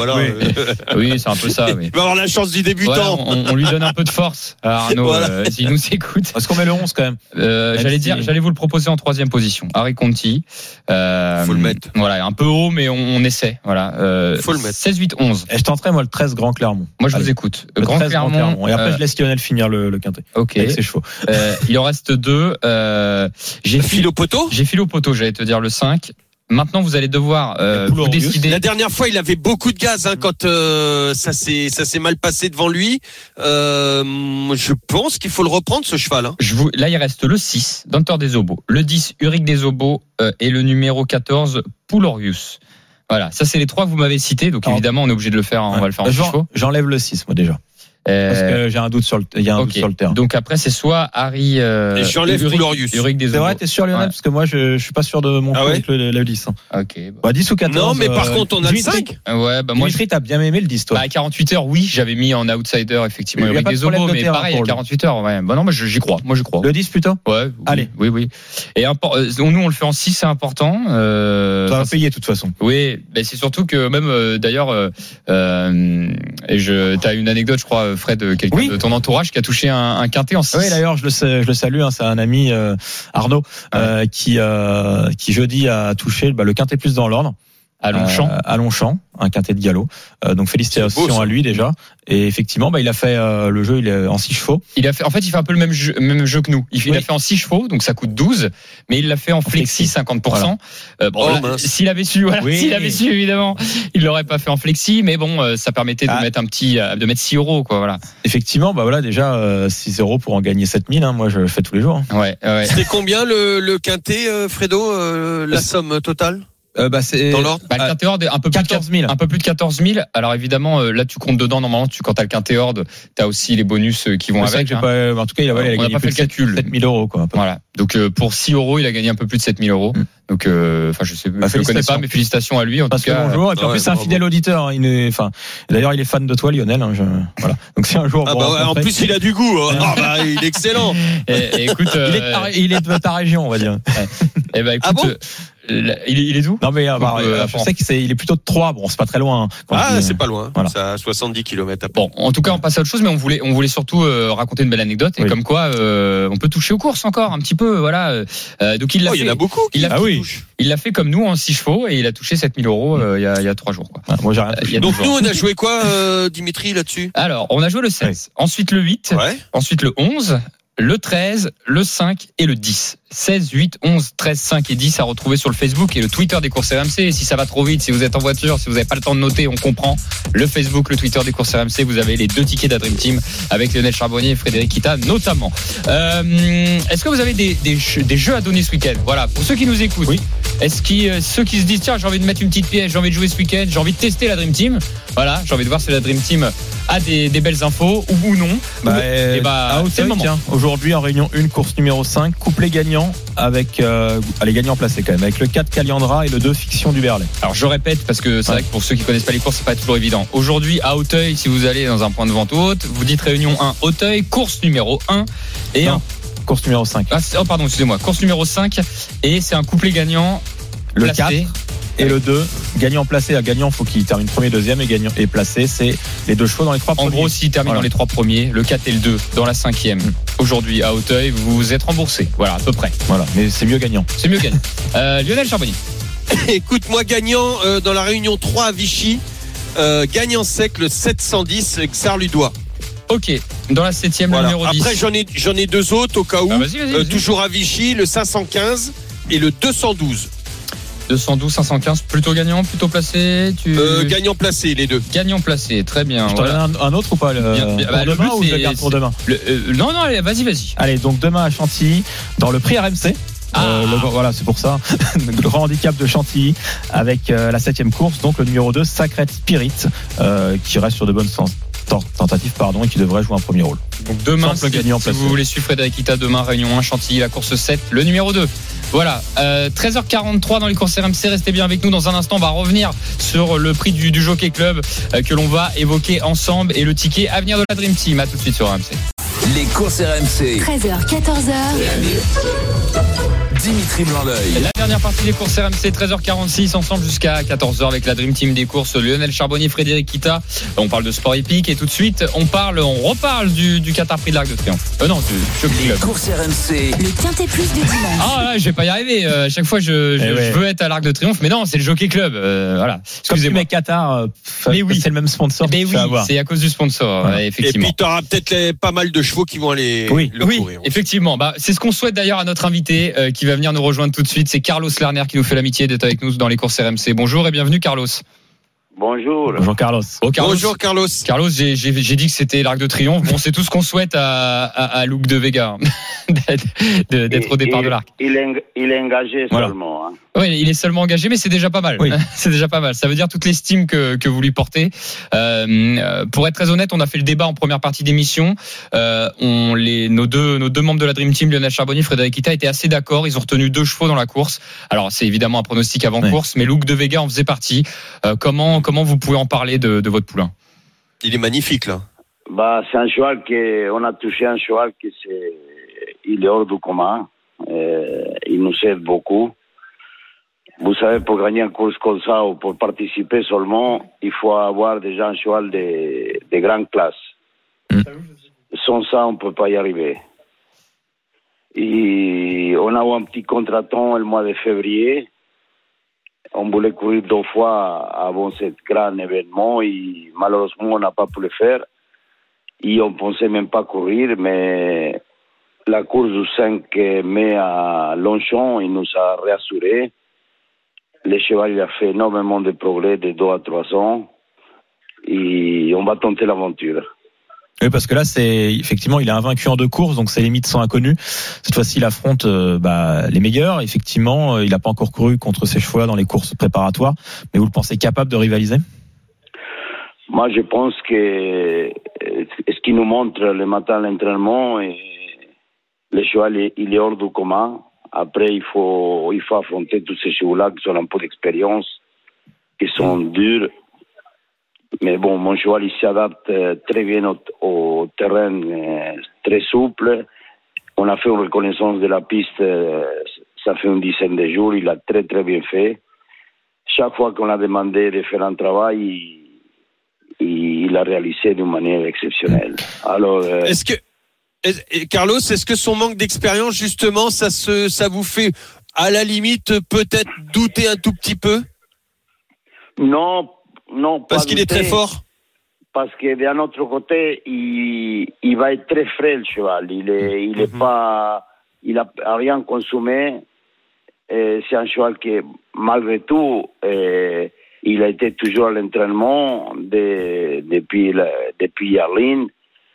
oui, c'est un peu ça. Oui. Il va avoir la chance du débutant. Voilà, on lui donne un peu de force à Arnaud, s'il nous écoute. Est-ce qu'on met le 11 quand même? J'allais vous le proposer en 3e position. Harry Conti. Faut le mettre. Voilà, un peu haut, mais on essaie. Voilà. Faut le mettre. 16-8-11. Et je tenterai, moi, le 13 Grand Clermont. Moi, je vous écoute. Grand Clermont. Et après, je laisse Lionel finir le quintet. Ok. Avec ses chevaux. Il en reste 2. J'ai fil au poteau. J'allais te dire le 5. Maintenant, vous allez devoir vous décider. La dernière fois, il avait beaucoup de gaz quand ça s'est mal passé devant lui. Je pense qu'il faut le reprendre, ce cheval. Là, il reste le 6, Dantor des Obos, le 10, Uric des Obos et le numéro 14, Poulorius. Voilà, ça c'est les 3 que vous m'avez cités. Donc évidemment, on est obligé de le faire. On va le faire en chevaux. J'enlève le 6, moi déjà. Parce que j'ai un doute sur le terrain. Donc après, c'est soit Harry. Et j'enlève Glorious. C'est vrai, t'es sûr, Lionel? Parce que moi, je suis pas sûr de mon coup avec le 10. Ok. Bah, 10 ou 14. Non, mais par contre, on a le 5. Ouais, bah, moi. Dimitri, t'as bien aimé le 10, toi. À 48 heures, oui, j'avais mis en outsider, effectivement, Eric Desobos, mais pareil, à 48 heures, ouais. Bah, non, moi, j'y crois. Le 10 plutôt? Ouais. Allez. Oui. Et nous, on le fait en 6, c'est important. Ça va payer, de toute façon. Oui, mais c'est surtout que même, d'ailleurs, t'as une anecdote, je crois, Fred, quelqu'un de ton entourage qui a touché un quintet en 6. Oui, d'ailleurs, je le salue, hein, c'est un ami, Arnaud, qui jeudi a touché le quintet plus dans l'ordre. À Longchamp, un quintet de galop. Donc félicitations à lui déjà. Et effectivement, il a fait le jeu, il est en 6 chevaux. Il fait un peu le même jeu que nous. Il a fait en 6 chevaux, donc ça coûte 12, mais il l'a fait en flexi 50%. Voilà. S'il avait su, évidemment, il l'aurait pas fait en flexi, mais bon, ça permettait de mettre de mettre 6 euros, quoi, voilà. Effectivement, déjà 6 euros pour en gagner 7000, hein, moi je le fais tous les jours. Ouais. C'était combien le quintet, Fredo, la somme totale? C'est dans l'ordre. Le quintet hors un peu plus 14 000. Un peu plus de 14 000. Alors évidemment, là tu comptes dedans. Normalement, quand t'as le quintet hors, t'as aussi les bonus qui vont avec. En tout cas, il a gagné pas fait le calcul. 7 000 euros, quoi. Voilà. Donc pour 6 euros, il a gagné un peu plus de 7 000 euros. Donc, je sais, je le connais pas, mais félicitations à lui. En tout cas, bonjour. Et puis en plus, c'est un fidèle auditeur. D'ailleurs, il est fan de toi, Lionel. Voilà. Donc si un jour. En plus, il a du goût. Il est excellent. Et écoute, il est de ta région, on va dire. Eh ben, écoute. Il est d'où? Non, mais je sais qu'il est plutôt de Troyes. Bon, c'est pas très loin. C'est pas loin. Voilà. C'est à 70 km. Bon, en tout cas, on passe à autre chose, mais on voulait surtout raconter une belle anecdote. Et comme quoi, on peut toucher aux courses encore un petit peu. Voilà. Donc il l'a fait. Il y en a beaucoup. Il l'a fait comme nous en 6 chevaux et il a touché 7 000 euros il y a 3 jours. Quoi. Moi, j'ai rien. Donc nous, on a joué quoi, Dimitri, là-dessus? Alors, on a joué le 16, ensuite le 8, ensuite le 11. Le 13, le 5 et le 10. 16, 8, 11, 13, 5 et 10 à retrouver sur le Facebook et le Twitter des courses RMC. Et si ça va trop vite, si vous êtes en voiture, si vous n'avez pas le temps de noter, on comprend. Le Facebook, le Twitter des courses RMC, vous avez les 2 tickets d'Adream Team avec Lionel Charbonnier et Frédéric Kita notamment. Est-ce que vous avez des jeux à donner ce week-end? Voilà, pour ceux qui nous écoutent. Oui. Est-ce que ceux qui se disent tiens, j'ai envie de mettre une petite pièce, j'ai envie de jouer ce week-end, j'ai envie de tester la Dream Team. Voilà, j'ai envie de voir si la Dream Team a des belles infos ou non. C'est le moment. Tiens, aujourd'hui en réunion 1, course numéro 5, couplet gagnant avec les gagnants placés quand même, avec le 4 Caliandra et le 2 Fiction du Berlay. Alors je répète parce que c'est vrai que pour ceux qui connaissent pas les courses, c'est pas toujours évident. Aujourd'hui à Auteuil, si vous allez dans un point de vente haute, vous dites réunion 1 Auteuil, course numéro 1 et course numéro 5. Pardon, excusez-moi, course numéro 5 et c'est un couplet gagnant le placé. 4 et le 2, gagnant placé à gagnant, faut qu'il termine premier, deuxième et gagnant et placé, c'est les 2 chevaux dans les 3 premiers. En gros, s'il termine dans les 3 premiers, le 4 et le 2 dans la 5e. Aujourd'hui à Auteuil, vous êtes remboursé. Voilà, à peu près. Voilà, mais c'est mieux gagnant. C'est mieux gagnant. Lionel Charbonnier. Écoute, moi gagnant dans la réunion 3 à Vichy, gagnant sec le 710 Xar Ludois. Ok, dans la 7e, le numéro 10. Après, j'en ai 2 autres au cas où. Vas-y. Toujours à Vichy, le 515 et le 212. 212, 515, plutôt gagnant, plutôt placé. Gagnant placé, les 2. Gagnant placé, très bien. Je t'en donne un autre ou pas pour demain ou je le garde pour demain? Non, allez, vas-y. Allez, donc demain à Chantilly, dans le prix RMC. Voilà, c'est pour ça. Le grand handicap de Chantilly avec la 7e course, donc le numéro 2, Sacred Spirit, qui reste sur de bonnes tentatives, et qui devrait jouer un premier rôle. Donc demain, si vous voulez suivre Frédéric Kita, demain, réunion 1, Chantilly, la course 7, le numéro 2. Voilà, 13h43 dans les courses RMC, restez bien avec nous. Dans un instant, on va revenir sur le prix du Jockey Club que l'on va évoquer ensemble et le ticket à venir de la Dream Team. À tout de suite sur RMC. Les courses RMC. 13h, 14h. Dimitri Blanc-L'Oeil. La dernière partie des courses RMC, 13h46, ensemble jusqu'à 14h avec la Dream Team des courses, Lionel Charbonnier, Frédéric Kita. On parle de sport épique et tout de suite, on reparle du Qatar Prix de l'Arc de Triomphe. Non, du Jockey Club. Les courses RMC. Le quintet plus du dimanche. Ah là, je vais pas y arriver. À chaque fois, je veux être à l'Arc de Triomphe, mais non, c'est le Jockey Club. Voilà. Excusez-moi. Mais Qatar, mais oui, c'est le même sponsor. Mais oui, c'est à cause du sponsor, voilà. Effectivement. Et puis, tu auras peut-être pas mal de chevaux qui vont aller le courir. Effectivement. C'est ce qu'on souhaite d'ailleurs à notre invité qui va venir nous rejoindre tout de suite. C'est Carlos Lerner qui nous fait l'amitié d'être avec nous dans les courses RMC. Bonjour et bienvenue, Carlos. Bonjour. Bonjour Carlos. Oh, Carlos. Bonjour Carlos. Carlos, j'ai dit que c'était l'Arc de Triomphe. Bon, c'est tout ce qu'on souhaite à Luke de Vega, d'être au départ de l'Arc. Il est engagé seulement. Hein. Oui, il est seulement engagé, mais c'est déjà pas mal. Oui. C'est déjà pas mal. Ça veut dire toute l'estime que vous lui portez. Pour être très honnête, on a fait le débat en première partie d'émission. Nos deux membres de la Dream Team, Lionel Charbonnier, Frédéric Kita, étaient assez d'accord. Ils ont retenu 2 chevaux dans la course. Alors, c'est évidemment un pronostic avant course, mais Luke de Vega en faisait partie. Comment vous pouvez en parler de votre poulain? Il est magnifique là. C'est un cheval on a touché un cheval il est hors du commun. Il nous aide beaucoup. Vous savez, pour gagner une course comme ça ou pour participer seulement, il faut avoir déjà un cheval de grande classe. Sans ça, on ne peut pas y arriver. Et on a eu un petit contretemps le mois de février. On voulait courir 2 fois avant ce grand événement et malheureusement, on n'a pas pu le faire. Et on ne pensait même pas courir, mais la course du 5 mai à Longchamp, il nous a rassurés. Le cheval il a fait énormément de progrès de 2 à 3 ans et on va tenter l'aventure. Oui, parce que là, effectivement, il est invaincu en 2 courses, donc ses limites sont inconnues. Cette fois-ci, il affronte les meilleurs. Effectivement, il n'a pas encore couru contre ces chevaux-là dans les courses préparatoires, mais vous le pensez capable de rivaliser? Moi, je pense que ce qui nous montre le matin à l'entraînement, le cheval il est hors du commun. Après, il faut affronter tous ces chevaux-là qui ont un peu d'expérience, qui sont durs. Mais bon, mon cheval, il s'adapte très bien au terrain, très souple. On a fait une reconnaissance de la piste, ça fait une dizaine de jours. Il a très, très bien fait. Chaque fois qu'on a demandé de faire un travail, il a réalisé d'une manière exceptionnelle. Alors, Carlos, est-ce que son manque d'expérience, justement, ça vous fait, à la limite, peut-être douter un tout petit peu? Non, pas parce qu'il est très fort. Parce que d'un autre côté, il va être très frais, le cheval. Il a rien consommé. C'est un cheval qui, malgré tout, il a été toujours à l'entraînement depuis Yarline.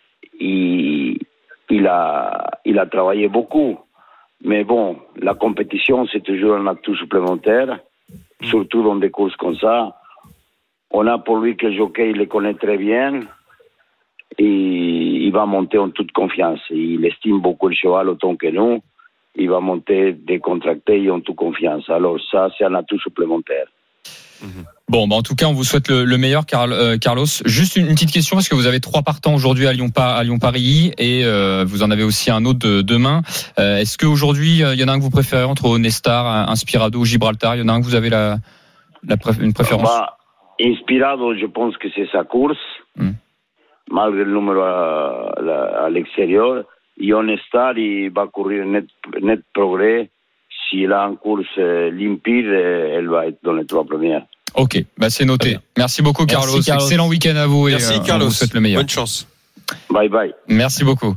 Il a travaillé beaucoup. Mais bon, la compétition, c'est toujours un atout supplémentaire, surtout dans des courses comme ça. On a pour lui que le jockey, il le connaît très bien et il va monter en toute confiance. Il estime beaucoup le cheval autant que nous. Il va monter décontracté et en toute confiance. Alors ça, c'est un atout supplémentaire. Bon, en tout cas, on vous souhaite le meilleur, Carlos. Juste une petite question, parce que vous avez 3 partants aujourd'hui à Lyon-Paris et vous en avez aussi un autre demain. Est-ce qu'aujourd'hui, il y en a un que vous préférez entre Onestar, Inspirado ou Gibraltar? Il y en a un que vous avez une préférence? Inspirado, je pense que c'est sa course, malgré le numéro à l'extérieur. Et Onestar, il va courir net progrès. S'il a une course limpide, elle va être dans les 3 premières. Ok, c'est noté. Merci beaucoup, Carlos. Merci, Carlos. Excellent week-end à vous. Merci, Carlos. On vous souhaite le meilleur. Bonne chance. Bye bye. Merci beaucoup.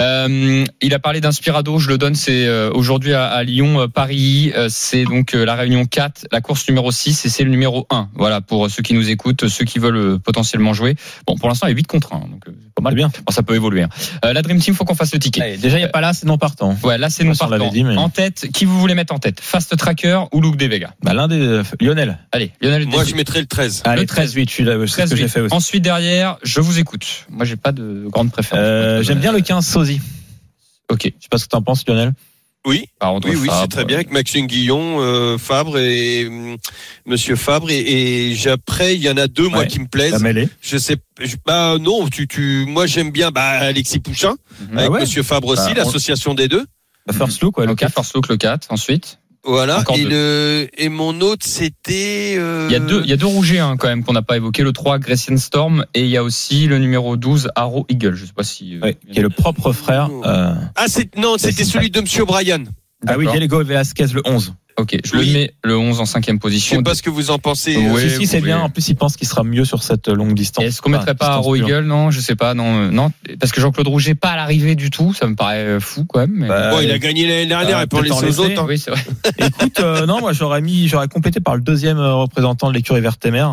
Il a parlé d'Inspirado, je le donne, c'est aujourd'hui à Lyon, Paris, c'est donc la réunion 4, la course numéro 6 et c'est le numéro 1. Voilà, pour ceux qui nous écoutent, ceux qui veulent potentiellement jouer. Bon, pour l'instant, il y a 8 contre 1, donc c'est pas mal. Bien. Bon, ça peut évoluer. La Dream Team, faut qu'on fasse le ticket. Allez, déjà, il n'y a pas là, c'est non partant. Ouais, là, c'est non partant. Dit, mais... En tête, qui vous voulez mettre en tête? Fast Tracker ou Luke de Vega? L'un des Lionel. Allez, Lionel. Moi, je mettrais le 13. Allez, Le 13, 13-8, c'est ce que j'ai fait aussi. Ensuite, derrière, je vous écoute. Moi, j'ai pas de grande préférence. J'aime bien le 15 Sosie. Ok. Je sais pas ce que t'en penses, Lionel. Oui, c'est très bien avec Maxime Guillon, Fabre et Monsieur Fabre et après il y en a 2 moi qui me plaisent. Je sais, non, moi j'aime bien Alexis Pouchin avec Monsieur Fabre aussi, l'association des 2. First Look, le 4, First Look le 4. Ensuite. Voilà. Et mon autre c'était. Il y a 2 rougets quand même qu'on n'a pas évoqué, le 3 Grecian Storm et il y a aussi le numéro 12 Arrow Eagle. Je sais pas si. Qui est le propre frère. C'était celui de Monsieur O'Brien. Ah oui, Diego Velasquez le 11. Ok, je le mets le 11 en 5e position. Je sais pas ce que vous en pensez. Si, c'est bien. En plus, il pense qu'il sera mieux sur cette longue distance. Est-ce qu'on mettrait pas Arrow Eagle? Non, je sais pas. Non, parce que Jean-Claude Rouget pas à l'arrivée du tout. Ça me paraît fou quand même. Mais... il a gagné l'année dernière et pour les autres. Oui, c'est vrai. Écoute, moi j'aurais complété par le 2e représentant de l'écurie Vertemer.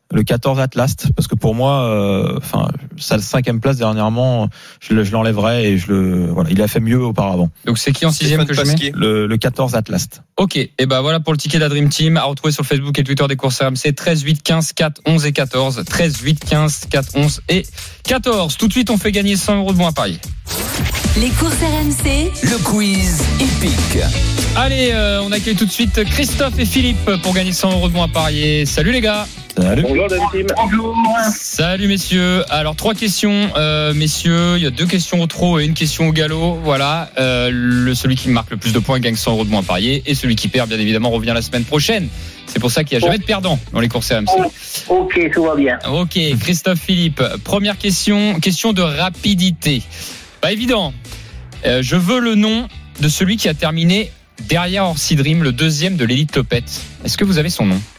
le 14 Atlas, parce que pour moi, sa 5e place dernièrement, je l'enlèverais et il a fait mieux auparavant. Donc c'est qui en 6e que je mets? Le 14 Atlas. Ok, et ben voilà pour le ticket de la Dream Team, à retrouver sur le Facebook et Twitter des courses RMC. 13, 8, 15, 4, 11 et 14. 13, 8, 15, 4, 11 et 14. Tout de suite, on fait gagner 100 € de bons à parier. Les courses RMC, le quiz épique. Allez, on accueille tout de suite Christophe et Philippe pour gagner 100 € de bons à parier. Salut les gars. Salut. Bonjour, Dream Team. Bonjour. Salut messieurs. Alors 3 questions, messieurs. Il y a 2 questions au trot et une question au galop. Voilà. Celui qui marque le plus de points gagne 100 € de bons à parier et celui qui perd, bien évidemment, revient la semaine prochaine. C'est pour ça qu'il n'y a jamais de perdant dans les courses RMC. Ok, tout va bien. Ok, Christophe, Philippe. Première question de rapidité. Pas évident. Je veux le nom de celui qui a terminé derrière Orsi Dream, le 2e de l'élite Topette. Est-ce que vous avez son nom?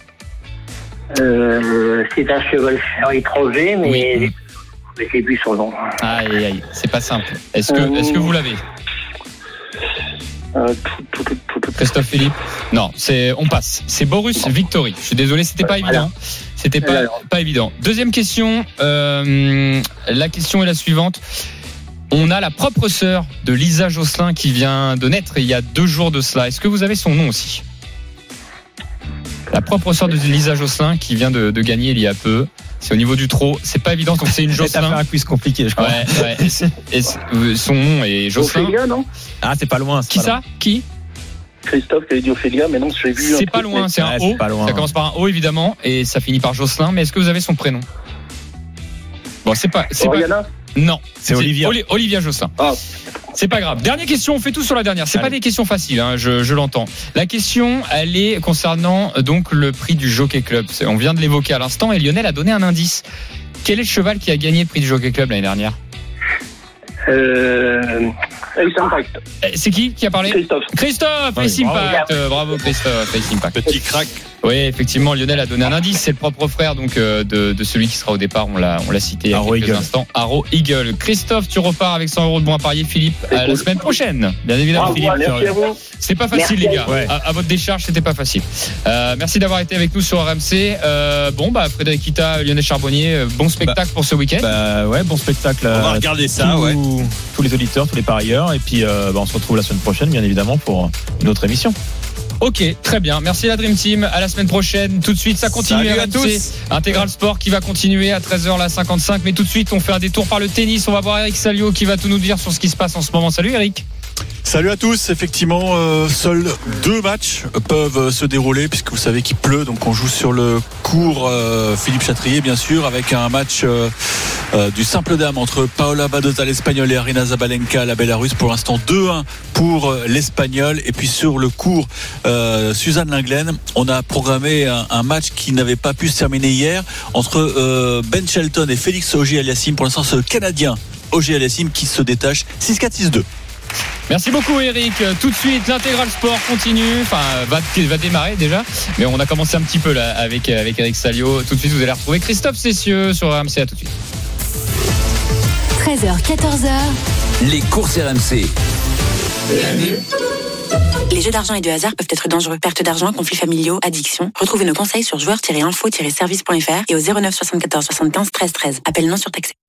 C'est un cheval étranger, mais oui. J'ai plus son nom. Aïe, c'est pas simple. Est-ce que vous l'avez? Christophe, Philippe? Non, on passe. C'est Borus Victory. Je suis désolé, c'était pas évident. C'était pas évident. Deuxième question. La question est la suivante. On a la propre sœur de Lisa Josselin qui vient de naître il y a 2 jours de cela. Est-ce que vous avez son nom aussi? La propre sœur de Lisa Josselin qui vient de gagner il y a peu. C'est au niveau du trot. C'est pas évident, donc c'est une Josselin. T'as fait un quiz compliqué, je crois. Ouais. Son nom est Josselin. Ophélia, non? Ah, c'est pas loin. Qui ça? Qui? Christophe qui avait dit Ophélia, mais non, je l'ai vu. C'est pas loin, c'est un O. Ça commence par un O évidemment et ça finit par Josselin. Mais est-ce que vous avez son prénom? Bon, c'est pas. Non, c'est Olivia. Olivia Josselin. Ah. C'est pas grave. Dernière question, on fait tout sur la dernière. C'est pas des questions faciles, hein, je l'entends. La question, elle est concernant donc le prix du Jockey Club. On vient de l'évoquer à l'instant et Lionel a donné un indice. Quel est le cheval qui a gagné le prix du Jockey Club l'année dernière? Ace Impact. C'est qui a parlé? Christophe, Ace Impact. Bravo Christophe, Ace Impact. Petit crack. Oui, effectivement, Lionel a donné un indice. C'est le propre frère donc de celui qui sera au départ. On l'a cité il y a quelques instants. Arrow Eagle. Christophe, tu repars avec 100 € de bons à parier. Philippe, la semaine prochaine. Bien évidemment, Philippe. Merci à vous. C'est pas facile, les gars. Ouais. À votre décharge, c'était pas facile. Merci d'avoir été avec nous sur RMC. Frédéric Kita, Lionel Charbonnier, bon spectacle pour ce week-end. Bon spectacle. On va regarder ça, tous les auditeurs, tous les parieurs. Et puis, on se retrouve la semaine prochaine, bien évidemment, pour une autre émission. Ok, très bien. Merci la Dream Team. À la semaine prochaine. Tout de suite, ça continue. Salut à tous. Intégral Sport qui va continuer à 13h55. Mais tout de suite, on fait un détour par le tennis. On va voir Eric Salio qui va tout nous dire sur ce qui se passe en ce moment. Salut Eric. Salut à tous. Effectivement, seuls 2 matchs peuvent se dérouler puisque vous savez qu'il pleut. Donc on joue sur le court Philippe Chatrier, bien sûr, avec un match du simple dame entre Paola Badoza l'espagnole et Aryna Zabalenka la Bélarusse. Pour l'instant 2-1 pour l'espagnol. Et puis sur le court Suzanne Lenglen, on a programmé un match qui n'avait pas pu se terminer hier entre Ben Shelton et Félix Auger-Aliassime. Pour l'instant, ce Canadien Auger-Aliassime qui se détache 6-4, 6-2. Merci beaucoup Eric. Tout de suite l'intégral sport continue, va démarrer déjà, mais on a commencé un petit peu là avec Eric Salio. Tout de suite vous allez retrouver Christophe Cessieux sur RMC. À tout de suite. 13h, 14h. Les courses RMC. Les jeux d'argent et de hasard peuvent être dangereux. Perte d'argent, conflits familiaux, addiction. Retrouvez nos conseils sur joueurs-info-service.fr et au 09 74 75 13 13. Appel non surtaxé.